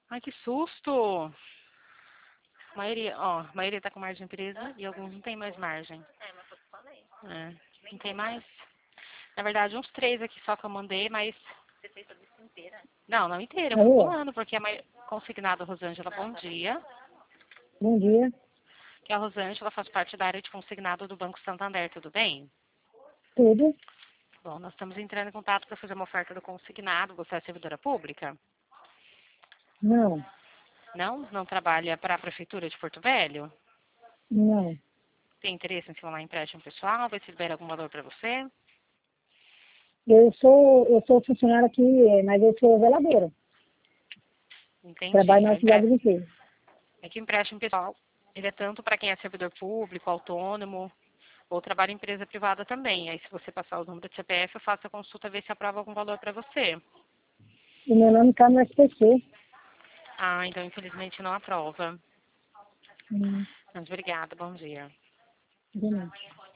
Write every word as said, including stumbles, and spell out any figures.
Ai, que susto! A maioria, ó, a maioria tá com margem presa e alguns não tem mais margem. É, mas foi o que eu falei. É, não tem mais? Na verdade, uns três aqui só que eu mandei, mas... Você fez a lista inteira? Não, não inteira, eu fui Alô? pulando, porque a mai... consignado Rosângela, bom dia. Bom dia. Que a Rosângela faz parte da área de consignado do Banco Santander, tudo bem? Tudo? Bom, nós estamos entrando em contato para fazer uma oferta do consignado. Você é servidora pública? Não. Não? Não trabalha para a Prefeitura de Porto Velho? Não. Tem interesse em se formar empréstimo pessoal? Vai se libera algum valor para você? Eu sou, eu sou funcionária aqui, mas eu sou zeladora. Entendi. Trabalho É, na o cidade empre... de Limpeza. é que o empréstimo pessoal, ele é tanto para quem é servidor público, autônomo, ou trabalha em empresa privada também. Aí, se você passar o número de C P F, eu faço a consulta, ver se aprova algum valor para você. O meu nome está no S P C. Ah, então, infelizmente, não aprova. Hum, Mas obrigada, bom dia. de nada.